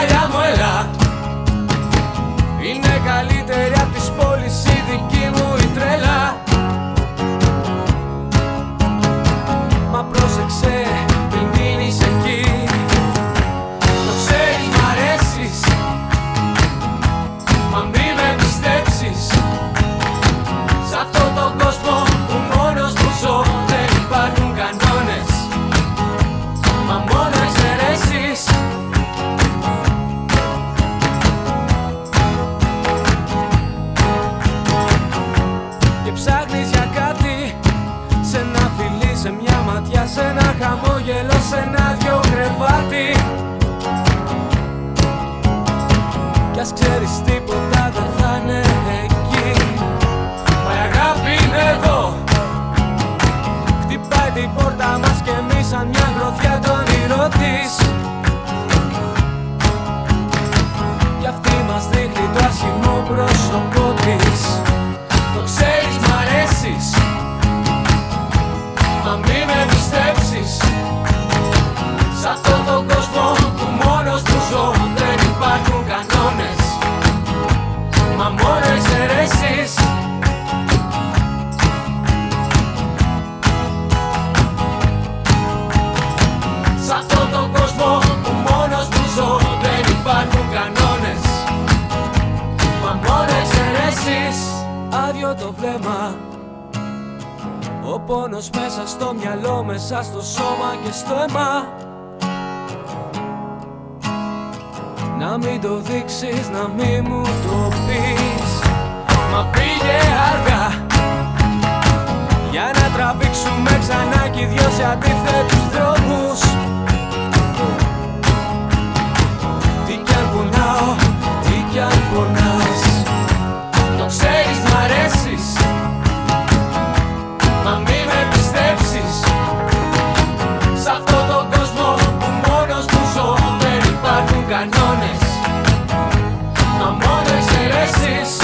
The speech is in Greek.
αγκαλιά μου έλα. Είναι καλύτερη απ' τις πόλεις η δική μου η τρέλα. Μα πρόσεξε μην μείνεις εκεί. Το ξέρεις μ' αρέσεις, μα μη με πιστέψεις. Σ' αυτόν τον κόσμο που μόνος μου ζω δεν υπάρχουν κανόνες, μα μόνο εξαιρέσεις. Και ψάχνεις για κάτι, σε ένα φιλί, σε μια ματιά, σε ένα χαμόγελο, σε ένα δυο κρεβάτι. Κι ας ξέρεις τίποτα δεν θα είναι εκεί, μα η αγάπη είναι εδώ. Χτυπάει την πόρτα μας και εμείς σαν μια γροθιά το όνειρό της. Κι αυτή μας δείχνει το άσχημο πρόσωπό της. Το ξέρεις μ' αρέσεις, μα μη με πιστέψεις. Σ' αυτόν τον κόσμο που μόνος του ζω δεν υπάρχουν κανόνες, μα μόνο εξαιρέσεις. Σ' αυτόν τον κόσμο που μόνος του ζω δεν υπάρχουν κανόνες, μα μόνο εξαιρέσεις. Άδειο το βλέμμα, ο πόνος μέσα στο μυαλό, μέσα στο σώμα και στο αίμα. Να μην το δείξεις, να μην μου το πεις, μα πήγε αργά για να τραβήξουμε ξανά κι οι δυο σε αντίθετους δρόμους. Τι κι αν πονάω, τι κι αν πονάς, το ξέρεις μ' αρέσεις, μα μη με πιστέψεις. Σ' αυτόν τον κόσμο που μόνος μου ζω δεν υπάρχουν κανόνες, μα μόνο εξαιρέσεις.